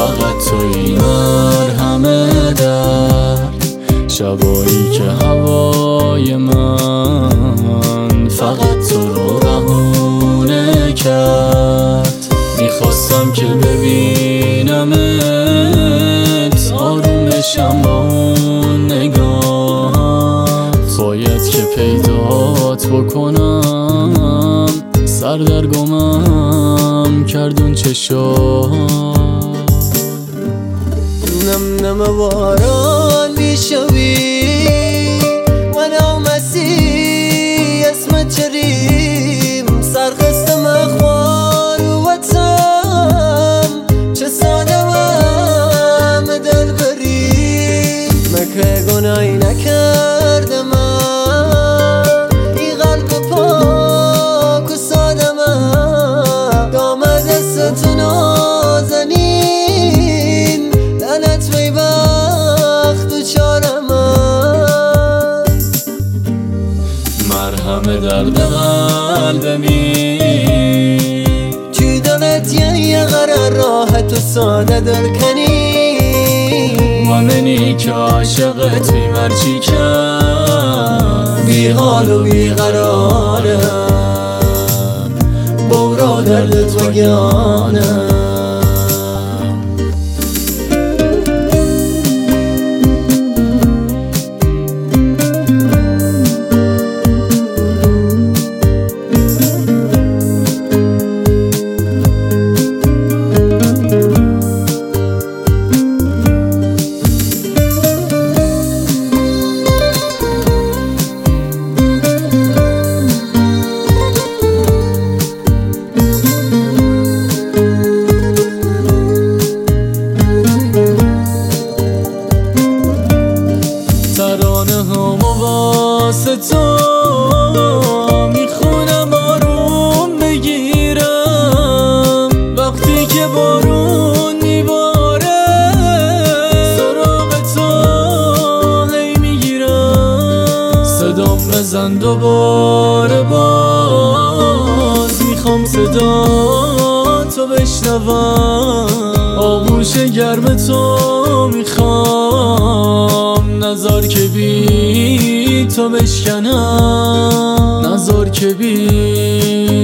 فقط توی مرهم درد. شبایی که هوای من فقط تو رو بهونه کرد. میخواستم که ببینمت آروم بشم با اون نگاهت. باید که پیدات بکنم، سردرگمم کردون چشات. نم نم باران میشوی و نامسی اسمت چریم سرخستم اخوار وطم. چه ساده وم دل بری مکه گناهی نکردم ای قلب پاک و ساده من دام دستتو نازنین لعنت بی بخت و چارم. مرهم درد قلبمی چی دلت یه قرار راحت و ساده دل کنی و منی که عاشقت بیمرچی کرد. بی حال و بی قرارم بورا دردت وگانم. ترانه هم واسه تو میخونم آروم بگیرم. وقتی که بارون میباره سراغ تو هی میگیرم. صدام بزن دوباره باز میخوام صدا تو بشنوم. آغوش گرم تو میخوام، نزار که بی تو بشکنم، نزار که بی